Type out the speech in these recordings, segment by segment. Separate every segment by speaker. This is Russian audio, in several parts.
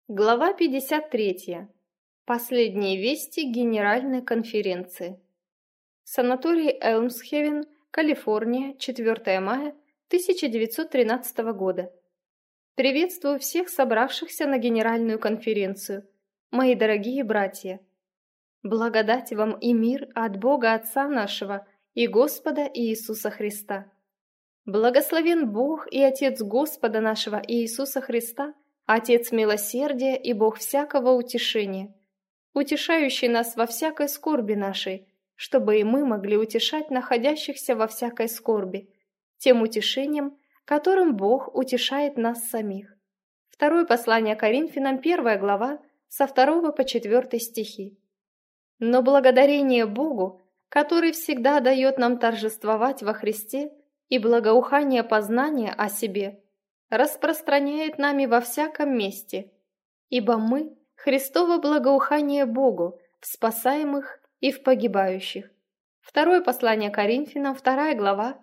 Speaker 1: Глава 53. Последние вести Генеральной конференции. Санаторий Элмсхевен, Калифорния, 4 мая 1913 года. Приветствую всех собравшихся на Генеральную конференцию, мои дорогие братья. Благодать вам и мир от Бога Отца нашего и Господа Иисуса Христа. Благословен Бог и Отец Господа нашего Иисуса Христа, Отец милосердия и Бог всякого утешения, утешающий нас во всякой скорби нашей, чтобы и мы могли утешать находящихся во всякой скорби, тем утешением, которым Бог утешает нас самих. Второе послание Коринфянам, 1 глава, со 2 по 4 стихи. Но благодарение Богу, который всегда дает нам торжествовать во Христе, и благоухание познания о себе распространяет нами во всяком месте, ибо мы – Христово благоухание Богу в спасаемых и в погибающих. Второе послание Коринфянам, 2 глава,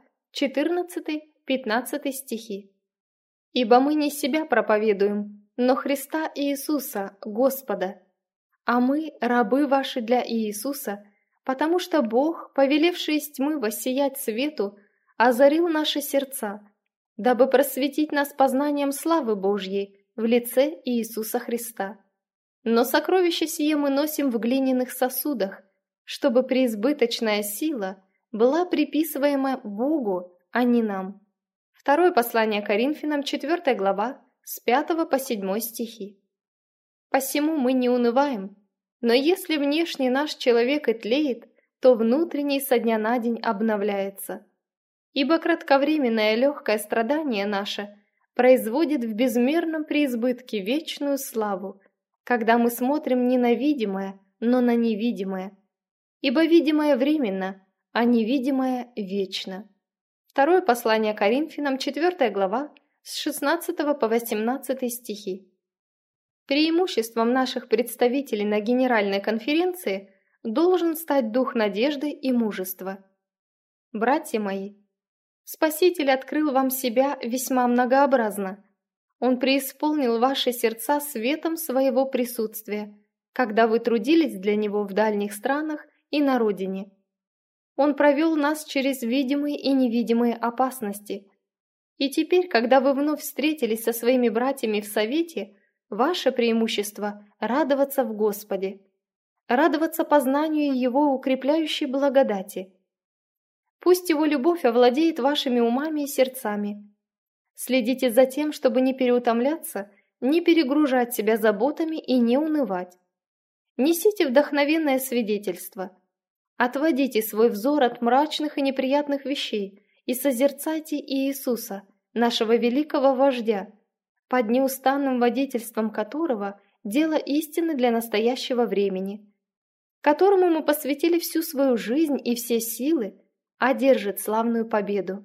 Speaker 1: 14-15 стихи. Ибо мы не себя проповедуем, но Христа Иисуса, Господа, а мы – рабы ваши для Иисуса, потому что Бог, повелевший из тьмы воссиять свету, озарил наши сердца, дабы просветить нас познанием славы Божьей в лице Иисуса Христа. Но сокровище сие мы носим в глиняных сосудах, чтобы преизбыточная сила была приписываема Богу, а не нам. Второе послание Коринфянам, 4 глава, с 5 по 7 стихи. Посему мы не унываем, но если внешний наш человек и тлеет, то внутренний со дня на день обновляется. Ибо кратковременное легкое страдание наше производит в безмерном преизбытке вечную славу, когда мы смотрим не на видимое, но на невидимое. Ибо видимое временно, а невидимое вечно. Второе послание Коринфянам, 4 глава, с 16 по 18 стихи. Преимуществом наших представителей на Генеральной конференции должен стать дух надежды и мужества. Братья мои, Спаситель открыл вам себя весьма многообразно. Он преисполнил ваши сердца светом своего присутствия, когда вы трудились для Него в дальних странах и на родине. Он провел нас через видимые и невидимые опасности. И теперь, когда вы вновь встретились со своими братьями в совете, ваше преимущество – радоваться в Господе, радоваться познанию Его укрепляющей благодати. Пусть Его любовь овладеет вашими умами и сердцами. Следите за тем, чтобы не переутомляться, не перегружать себя заботами и не унывать. Несите вдохновенное свидетельство. Отводите свой взор от мрачных и неприятных вещей и созерцайте Иисуса, нашего великого вождя, под неустанным водительством которого дело истины для настоящего времени, которому мы посвятили всю свою жизнь и все силы, одержит славную победу.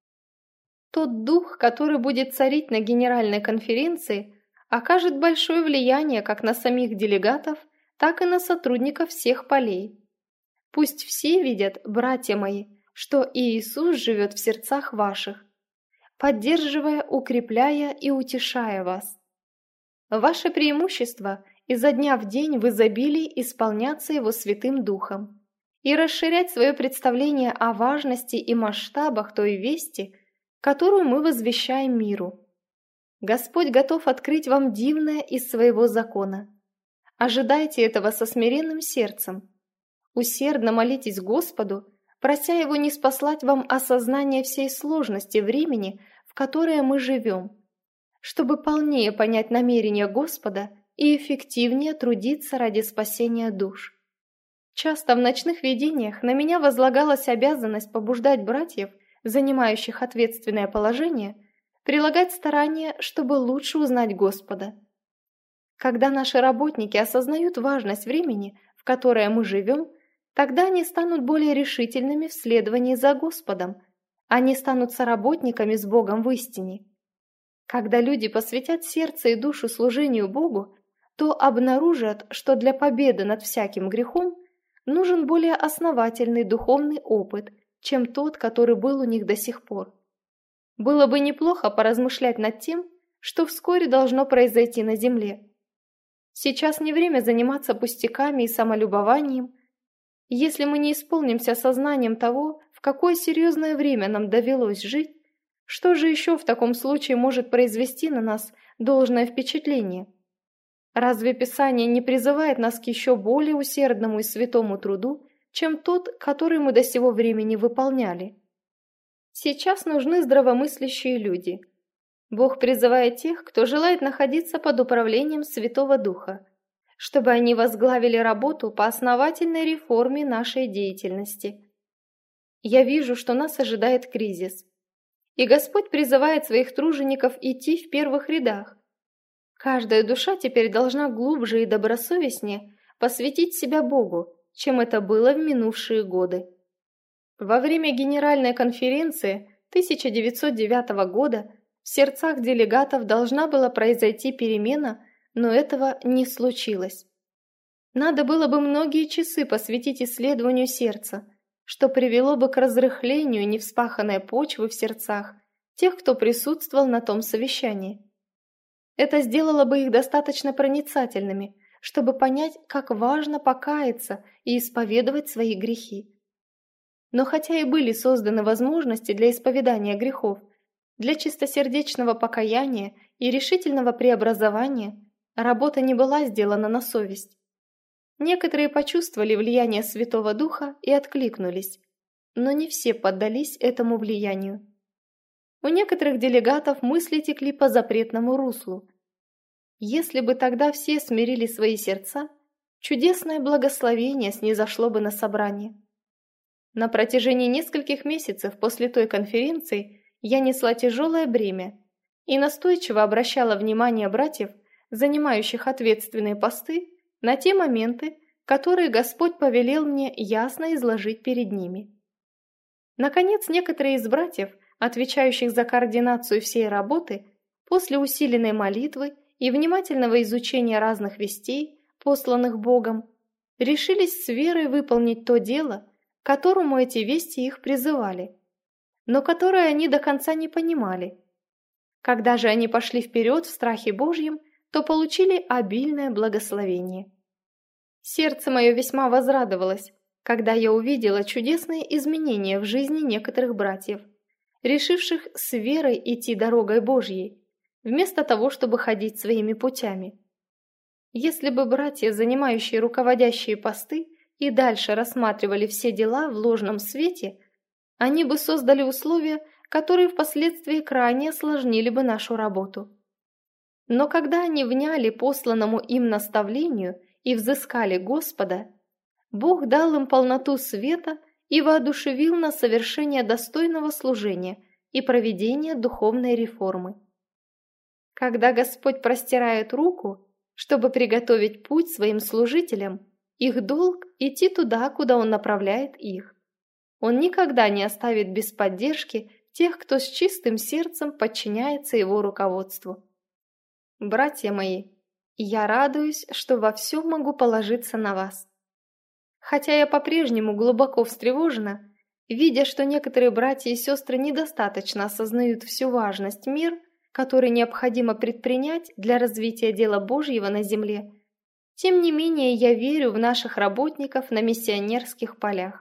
Speaker 1: Тот дух, который будет царить на Генеральной конференции, окажет большое влияние как на самих делегатов, так и на сотрудников всех полей. Пусть все видят, братья мои, что Иисус живет в сердцах ваших, поддерживая, укрепляя и утешая вас. Ваше преимущество изо дня в день в изобилии исполняться Его Святым Духом и расширять свое представление о важности и масштабах той вести, которую мы возвещаем миру. Господь готов открыть вам дивное из своего закона. Ожидайте этого со смиренным сердцем. Усердно молитесь Господу, прося Его ниспослать вам осознание всей сложности времени, в которое мы живем, чтобы полнее понять намерения Господа и эффективнее трудиться ради спасения душ. Часто в ночных видениях на меня возлагалась обязанность побуждать братьев, занимающих ответственное положение, прилагать старания, чтобы лучше узнать Господа. Когда наши работники осознают важность времени, в которое мы живем, тогда они станут более решительными в следовании за Господом, они станут соработниками с Богом в истине. Когда люди посвятят сердце и душу служению Богу, то обнаружат, что для победы над всяким грехом нужен более основательный духовный опыт, чем тот, который был у них до сих пор. Было бы неплохо поразмышлять над тем, что вскоре должно произойти на земле. Сейчас не время заниматься пустяками и самолюбованием. Если мы не исполнимся сознанием того, в какое серьезное время нам довелось жить, что же еще в таком случае может произвести на нас должное впечатление? Разве Писание не призывает нас к еще более усердному и святому труду, чем тот, который мы до сего времени выполняли? Сейчас нужны здравомыслящие люди. Бог призывает тех, кто желает находиться под управлением Святого Духа, чтобы они возглавили работу по основательной реформе нашей деятельности. Я вижу, что нас ожидает кризис. И Господь призывает своих тружеников идти в первых рядах. Каждая душа теперь должна глубже и добросовестнее посвятить себя Богу, чем это было в минувшие годы. Во время Генеральной конференции 1909 года в сердцах делегатов должна была произойти перемена, но этого не случилось. Надо было бы многие часы посвятить исследованию сердца, что привело бы к разрыхлению невспаханной почвы в сердцах тех, кто присутствовал на том совещании. Это сделало бы их достаточно проницательными, чтобы понять, как важно покаяться и исповедовать свои грехи. Но хотя и были созданы возможности для исповедания грехов, для чистосердечного покаяния и решительного преобразования, работа не была сделана на совесть. Некоторые почувствовали влияние Святого Духа и откликнулись, но не все поддались этому влиянию. У некоторых делегатов мысли текли по запретному руслу. Если бы тогда все смирили свои сердца, чудесное благословение снизошло бы на собрание. На протяжении нескольких месяцев после той конференции я несла тяжелое бремя и настойчиво обращала внимание братьев, занимающих ответственные посты, на те моменты, которые Господь повелел мне ясно изложить перед ними. Наконец, некоторые из братьев, отвечающих за координацию всей работы, после усиленной молитвы и внимательного изучения разных вестей, посланных Богом, решились с верой выполнить то дело, к которому эти вести их призывали, но которое они до конца не понимали. Когда же они пошли вперед в страхе Божьем, то получили обильное благословение. Сердце мое весьма возрадовалось, когда я увидела чудесные изменения в жизни некоторых братьев, решивших с верой идти дорогой Божьей, вместо того, чтобы ходить своими путями. Если бы братья, занимающие руководящие посты, и дальше рассматривали все дела в ложном свете, они бы создали условия, которые впоследствии крайне осложнили бы нашу работу. Но когда они вняли посланному им наставлению и взыскали Господа, Бог дал им полноту света и воодушевил на совершение достойного служения и проведение духовной реформы. Когда Господь простирает руку, чтобы приготовить путь своим служителям, их долг – идти туда, куда Он направляет их. Он никогда не оставит без поддержки тех, кто с чистым сердцем подчиняется Его руководству. Братья мои, я радуюсь, что во всем могу положиться на вас. Хотя я по-прежнему глубоко встревожена, видя, что некоторые братья и сестры недостаточно осознают всю важность мер, который необходимо предпринять для развития дела Божьего на земле, тем не менее я верю в наших работников на миссионерских полях.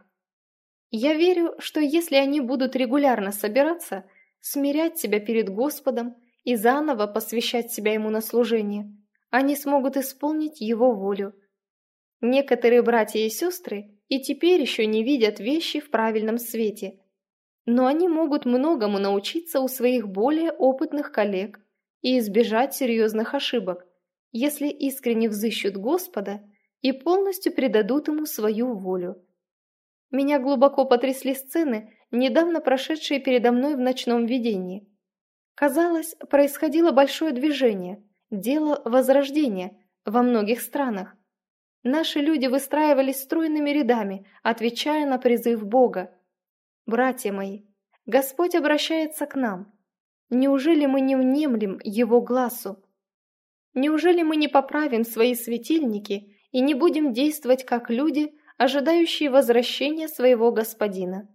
Speaker 1: Я верю, что если они будут регулярно собираться, смирять себя перед Господом и заново посвящать себя Ему на служение, они смогут исполнить Его волю. Некоторые братья и сестры и теперь еще не видят вещи в правильном свете, но они могут многому научиться у своих более опытных коллег и избежать серьезных ошибок, если искренне взыщут Господа и полностью предадут Ему свою волю. Меня глубоко потрясли сцены, недавно прошедшие передо мной в ночном видении. Казалось, происходило большое движение, дело возрождения во многих странах. Наши люди выстраивались стройными рядами, отвечая на призыв Бога. Братья мои, Господь обращается к нам. Неужели мы не внемлем Его гласу? Неужели мы не поправим свои светильники и не будем действовать как люди, ожидающие возвращения своего Господина?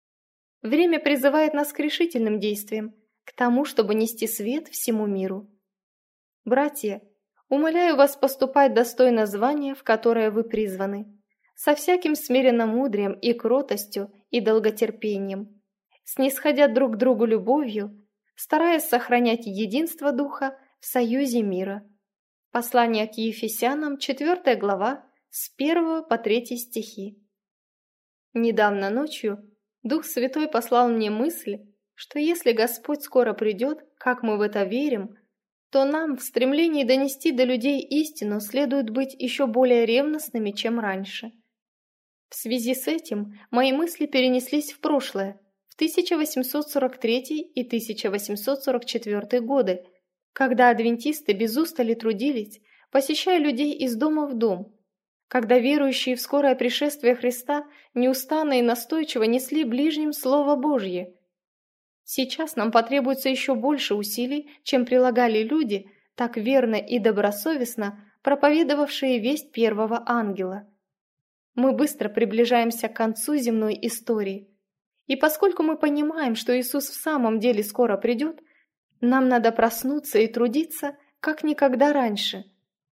Speaker 1: Время призывает нас к решительным действиям, к тому, чтобы нести свет всему миру. Братья, Умоляю вас поступать достойно звания, в которое вы призваны, со всяким смиренномудрием и кротостью и долготерпением, снисходя друг к другу любовью, стараясь сохранять единство духа в союзе мира. Послание к Ефесянам, 4 глава, с 1 по 3 стихи. Недавно ночью Дух Святой послал мне мысль, что если Господь скоро придет, как мы в это верим, то нам в стремлении донести до людей истину следует быть еще более ревностными, чем раньше. В связи с этим мои мысли перенеслись в прошлое, в 1843 и 1844 годы, когда адвентисты без устали трудились, посещая людей из дома в дом, когда верующие в скорое пришествие Христа неустанно и настойчиво несли ближним Слово Божье. Сейчас нам потребуется еще больше усилий, чем прилагали люди, так верно и добросовестно проповедовавшие весть первого ангела. Мы быстро приближаемся к концу земной истории. И поскольку мы понимаем, что Иисус в самом деле скоро придет, нам надо проснуться и трудиться, как никогда раньше.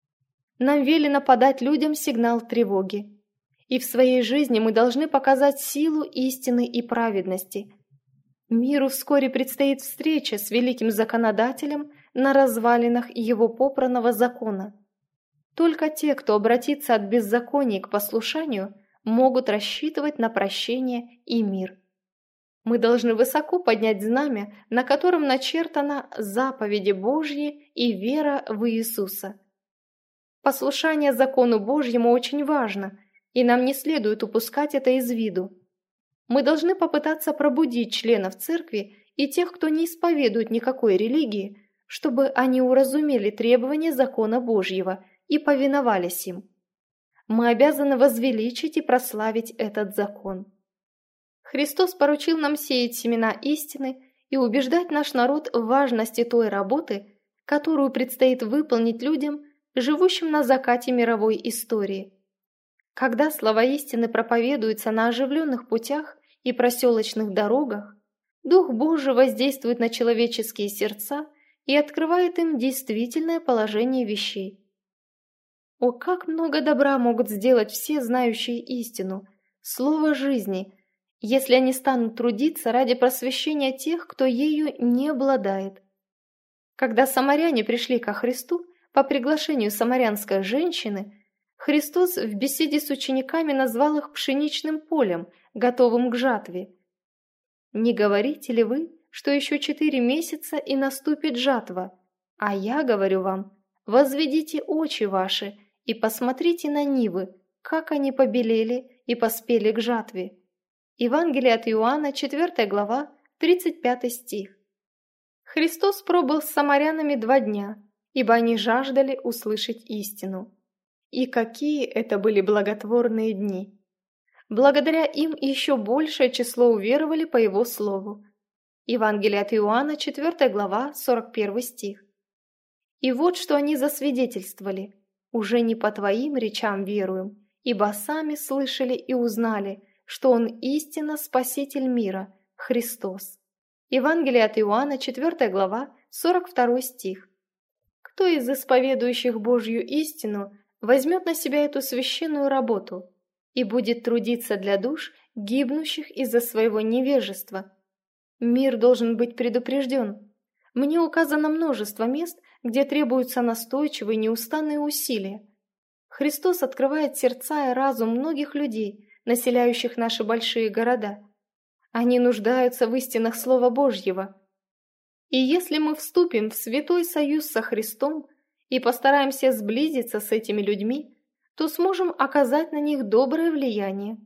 Speaker 1: Нам велено подать людям сигнал тревоги. И в своей жизни мы должны показать силу истины и праведности. Миру вскоре предстоит встреча с великим законодателем на развалинах его попранного закона. Только те, кто обратится от беззакония к послушанию, могут рассчитывать на прощение и мир. Мы должны высоко поднять знамя, на котором начертано заповеди Божьи и вера в Иисуса. Послушание закону Божьему очень важно, и нам не следует упускать это из виду. Мы должны попытаться пробудить членов церкви и тех, кто не исповедует никакой религии, чтобы они уразумели требования закона Божьего и повиновались им. Мы обязаны возвеличить и прославить этот закон. Христос поручил нам сеять семена истины и убеждать наш народ в важности той работы, которую предстоит выполнить людям, живущим на закате мировой истории. Когда слова истины проповедуются на оживленных путях и проселочных дорогах, Дух Божий воздействует на человеческие сердца и открывает им действительное положение вещей. О, как много добра могут сделать все знающие истину, слово жизни, если они станут трудиться ради просвещения тех, кто ею не обладает. Когда самаряне пришли ко Христу по приглашению самарянской женщины, Христос в беседе с учениками назвал их пшеничным полем, готовым к жатве. «Не говорите ли вы, что еще 4 месяца и наступит жатва? А я говорю вам, возведите очи ваши и посмотрите на нивы, как они побелели и поспели к жатве». Евангелие от Иоанна, 4 глава, 35 стих. Христос пробыл с самарянами 2 дня, ибо они жаждали услышать истину. И какие это были благотворные дни! Благодаря им еще большее число уверовали по Его слову. Евангелие от Иоанна, 4 глава, 41 стих. И вот что они засвидетельствовали: «Уже не по Твоим речам веруем, ибо сами слышали и узнали, что Он истинно Спаситель мира, Христос». Евангелие от Иоанна, 4 глава, 42 стих. Кто из исповедующих Божью истину возьмет на себя эту священную работу и будет трудиться для душ, гибнущих из-за своего невежества? Мир должен быть предупрежден. Мне указано множество мест, где требуются настойчивые неустанные усилия. Христос открывает сердца и разум многих людей, населяющих наши большие города. Они нуждаются в истинах Слова Божьего. И если мы вступим в святой союз со Христом и постараемся сблизиться с этими людьми, то сможем оказать на них доброе влияние.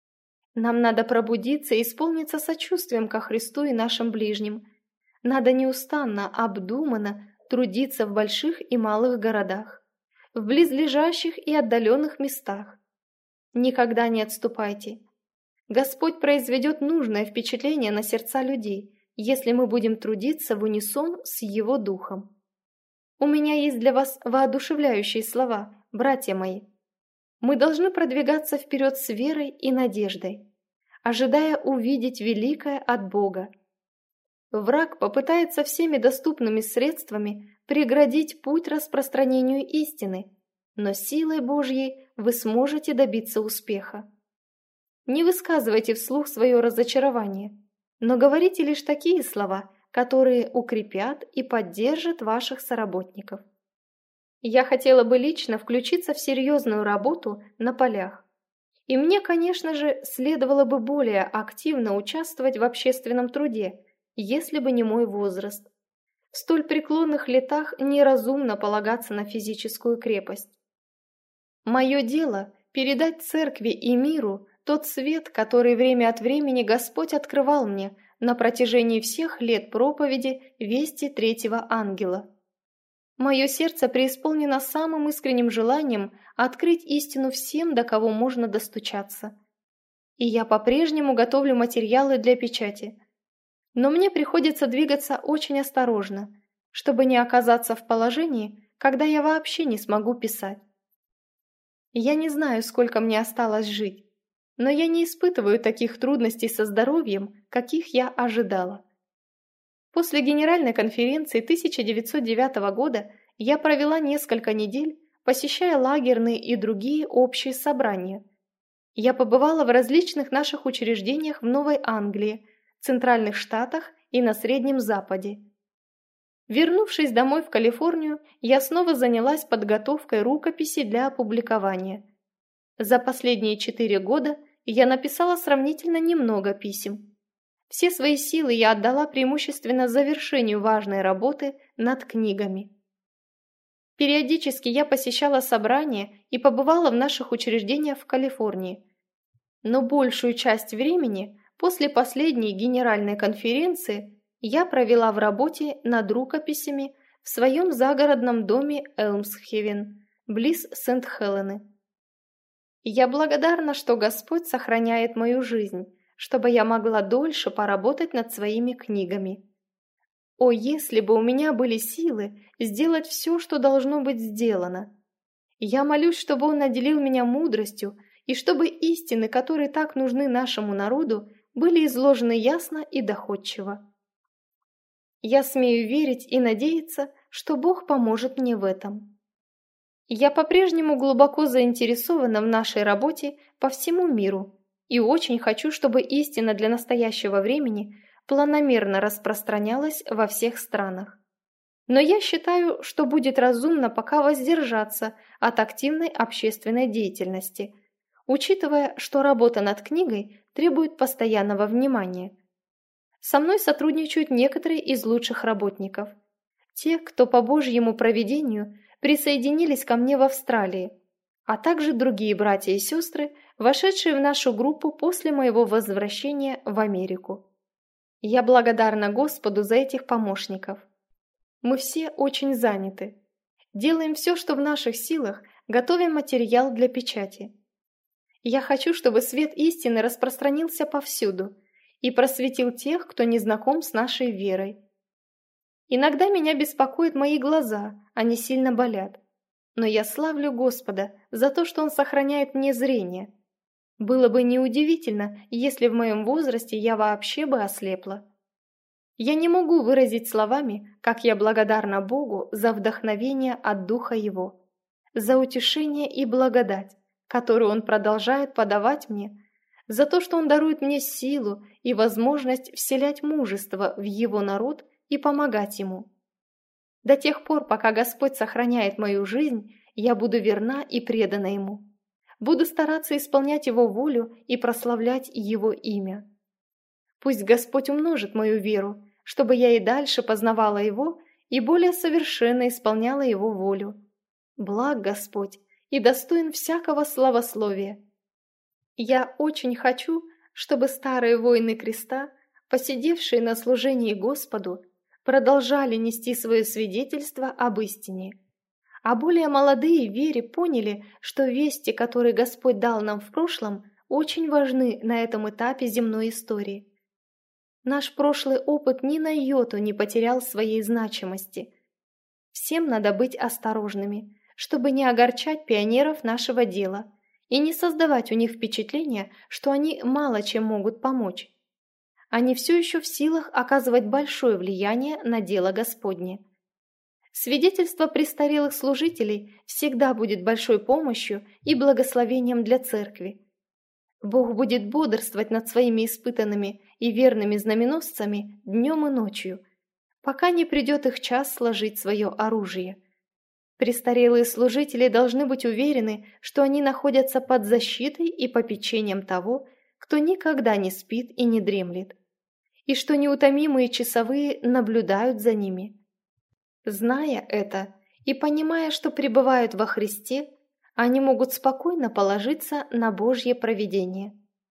Speaker 1: Нам надо пробудиться и исполниться сочувствием ко Христу и нашим ближним. Надо неустанно, обдуманно трудиться в больших и малых городах, в близлежащих и отдаленных местах. Никогда не отступайте. Господь произведет нужное впечатление на сердца людей, если мы будем трудиться в унисон с Его Духом. У меня есть для вас воодушевляющие слова, братья мои. Мы должны продвигаться вперед с верой и надеждой, ожидая увидеть великое от Бога. Враг попытается всеми доступными средствами преградить путь распространению истины, но силой Божьей вы сможете добиться успеха. Не высказывайте вслух свое разочарование, но говорите лишь такие слова, которые укрепят и поддержат ваших соработников. Я хотела бы лично включиться в серьезную работу на полях. И мне, конечно же, следовало бы более активно участвовать в общественном труде, если бы не мой возраст. В столь преклонных летах неразумно полагаться на физическую крепость. Мое дело – передать церкви и миру тот свет, который время от времени Господь открывал мне на протяжении всех лет проповеди вести третьего ангела. Мое сердце преисполнено самым искренним желанием открыть истину всем, до кого можно достучаться. И я по-прежнему готовлю материалы для печати. Но мне приходится двигаться очень осторожно, чтобы не оказаться в положении, когда я вообще не смогу писать. Я не знаю, сколько мне осталось жить, но я не испытываю таких трудностей со здоровьем, каких я ожидала. После Генеральной конференции 1909 года я провела несколько недель, посещая лагерные и другие общие собрания. Я побывала в различных наших учреждениях в Новой Англии, Центральных Штатах и на Среднем Западе. Вернувшись домой в Калифорнию, я снова занялась подготовкой рукописи для опубликования. За последние 4 года я написала сравнительно немного писем. Все свои силы я отдала преимущественно завершению важной работы над книгами. Периодически я посещала собрания и побывала в наших учреждениях в Калифорнии. Но большую часть времени, после последней генеральной конференции, я провела в работе над рукописями в своем загородном доме Элмсхевен, близ Сент-Хелены. Я благодарна, что Господь сохраняет мою жизнь, чтобы я могла дольше поработать над своими книгами. О, если бы у меня были силы сделать все, что должно быть сделано! Я молюсь, чтобы Он наделил меня мудростью, и чтобы истины, которые так нужны нашему народу, были изложены ясно и доходчиво. Я смею верить и надеяться, что Бог поможет мне в этом. Я по-прежнему глубоко заинтересована в нашей работе по всему миру, и очень хочу, чтобы истина для настоящего времени планомерно распространялась во всех странах. Но я считаю, что будет разумно пока воздержаться от активной общественной деятельности, учитывая, что работа над книгой требует постоянного внимания. Со мной сотрудничают некоторые из лучших работников. Те, кто по Божьему провидению присоединились ко мне в Австралии, а также другие братья и сестры, вошедшие в нашу группу после моего возвращения в Америку. Я благодарна Господу за этих помощников. Мы все очень заняты. Делаем все, что в наших силах, готовим материал для печати. Я хочу, чтобы свет истины распространился повсюду и просветил тех, кто не знаком с нашей верой. Иногда меня беспокоят мои глаза, они сильно болят. Но я славлю Господа за то, что Он сохраняет мне зрение. Было бы неудивительно, если в моем возрасте я вообще бы ослепла. Я не могу выразить словами, как я благодарна Богу за вдохновение от Духа Его, за утешение и благодать, которую Он продолжает подавать мне, за то, что Он дарует мне силу и возможность вселять мужество в Его народ и помогать Ему. До тех пор, пока Господь сохраняет мою жизнь, я буду верна и предана Ему. Буду стараться исполнять Его волю и прославлять Его имя. Пусть Господь умножит мою веру, чтобы я и дальше познавала Его и более совершенно исполняла Его волю. Благ Господь и достоин всякого славословия. Я очень хочу, чтобы старые воины креста, посидевшие на служении Господу, продолжали нести свое свидетельство об истине. А более молодые в вере поняли, что вести, которые Господь дал нам в прошлом, очень важны на этом этапе земной истории. Наш прошлый опыт ни на йоту не потерял своей значимости. Всем надо быть осторожными, чтобы не огорчать пионеров нашего дела и не создавать у них впечатления, что они мало чем могут помочь. они все еще в силах оказывать большое влияние на дело Господне. Свидетельство престарелых служителей всегда будет большой помощью и благословением для церкви. Бог будет бодрствовать над своими испытанными и верными знаменосцами днем и ночью, пока не придет их час сложить свое оружие. Престарелые служители должны быть уверены, что они находятся под защитой и попечением того, кто никогда не спит и не дремлет, и что неутомимые часовые наблюдают за ними. Зная это и понимая, что пребывают во Христе, они могут спокойно положиться на Божье провидение.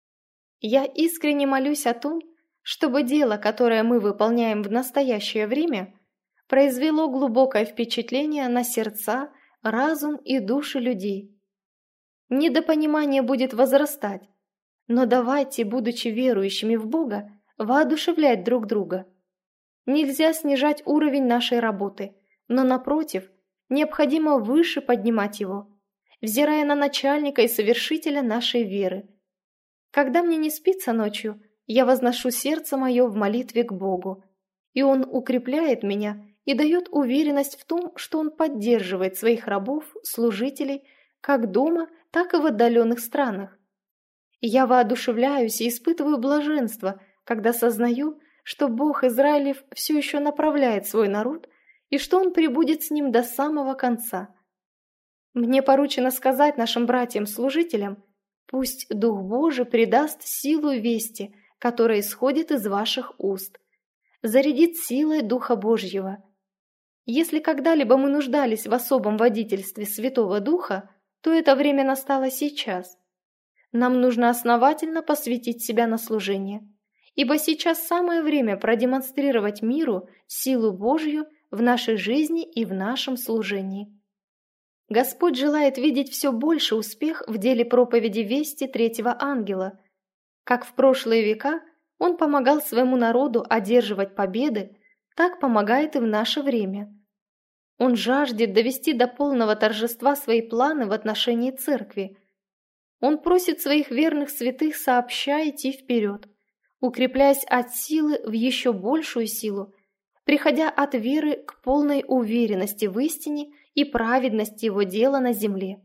Speaker 1: Я искренне молюсь о том, чтобы дело, которое мы выполняем в настоящее время, произвело глубокое впечатление на сердца, разум и души людей. Недопонимание будет возрастать, но давайте, будучи верующими в Бога, воодушевлять друг друга. Нельзя снижать уровень нашей работы, но, напротив, необходимо выше поднимать его, взирая на начальника и совершителя нашей веры. Когда мне не спится ночью, я возношу сердце мое в молитве к Богу, и Он укрепляет меня и дает уверенность в том, что Он поддерживает своих рабов, служителей, как дома, так и в отдаленных странах. И я воодушевляюсь и испытываю блаженство, когда сознаю, что Бог Израилев все еще направляет свой народ и что Он пребудет с ним до самого конца. Мне поручено сказать нашим братьям-служителям: пусть Дух Божий придаст силу вести, которая исходит из ваших уст, зарядит силой Духа Божьего. Если когда-либо мы нуждались в особом водительстве Святого Духа, то это время настало сейчас. Нам нужно основательно посвятить себя на служение, ибо сейчас самое время продемонстрировать миру силу Божью в нашей жизни и в нашем служении. Господь желает видеть все больше успех в деле проповеди вести третьего ангела. Как в прошлые века Он помогал своему народу одерживать победы, так помогает и в наше время. Он жаждет довести до полного торжества свои планы в отношении церкви. Он просит своих верных святых сообща идти вперед, укрепляясь от силы в еще большую силу, приходя от веры к полной уверенности в истине и праведности Его дела на земле.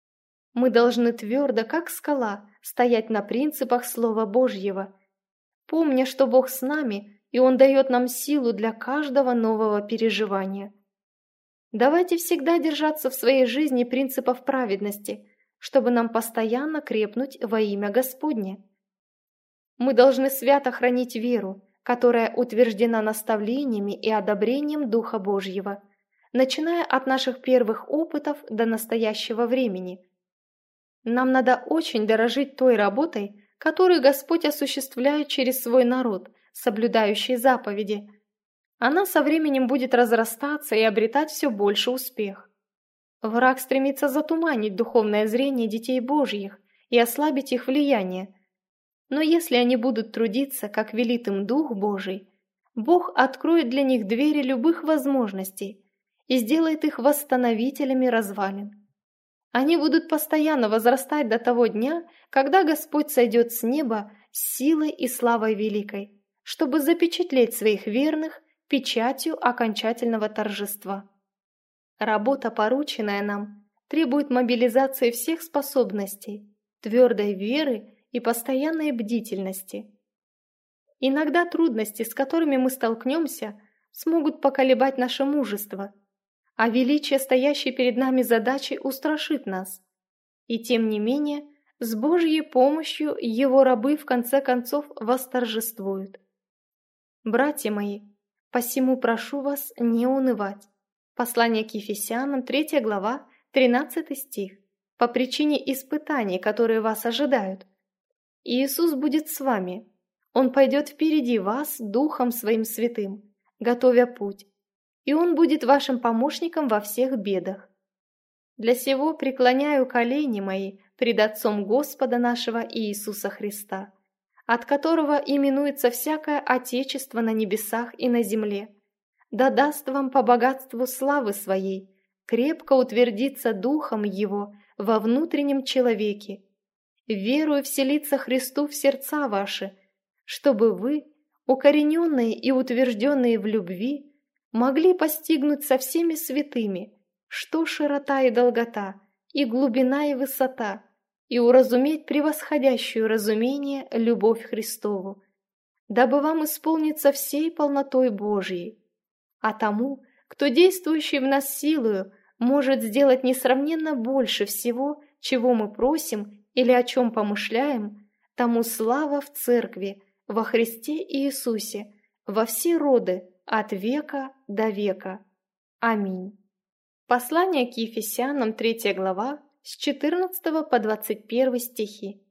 Speaker 1: Мы должны твердо, как скала, стоять на принципах Слова Божьего, помня, что Бог с нами, и Он дает нам силу для каждого нового переживания. Давайте всегда держаться в своей жизни принципов праведности, чтобы нам постоянно крепнуть во имя Господне. Мы должны свято хранить веру, которая утверждена наставлениями и одобрением Духа Божьего, начиная от наших первых опытов до настоящего времени. Нам надо очень дорожить той работой, которую Господь осуществляет через свой народ, соблюдающий заповеди. Она со временем будет разрастаться и обретать все больше успех. Враг стремится затуманить духовное зрение детей Божьих и ослабить их влияние. Но если они будут трудиться, как велит им Дух Божий, Бог откроет для них двери любых возможностей и сделает их восстановителями развалин. Они будут постоянно возрастать до того дня, когда Господь сойдет с неба с силой и славой великой, чтобы запечатлеть своих верных печатью окончательного торжества. Работа, порученная нам, требует мобилизации всех способностей, твердой веры и постоянной бдительности. Иногда трудности, с которыми мы столкнемся, смогут поколебать наше мужество, а величие стоящей перед нами задачи устрашит нас. И тем не менее, с Божьей помощью Его рабы в конце концов восторжествуют. Братья мои, посему прошу вас не унывать. Послание к Ефесянам, 3 глава, 13 стих. По причине испытаний, которые вас ожидают. Иисус будет с вами. Он пойдет впереди вас Духом Своим Святым, готовя путь, и Он будет вашим помощником во всех бедах. Для сего преклоняю колени мои пред Отцом Господа нашего Иисуса Христа, от которого именуется всякое Отечество на небесах и на земле, да даст вам по богатству славы Своей крепко утвердиться Духом Его во внутреннем человеке, верую вселиться Христу в сердца ваши, чтобы вы, укорененные и утвержденные в любви, могли постигнуть со всеми святыми, что широта и долгота, и глубина и высота, и уразуметь превосходящую разумение любовь Христову, дабы вам исполниться всей полнотой Божией. А тому, кто действующий в нас силою, может сделать несравненно больше всего, чего мы просим или о чем помышляем, тому слава в Церкви, во Христе Иисусе, во все роды, от века до века. Аминь. Послание к Ефесянам, 3 глава, с 14 по 21 стихи.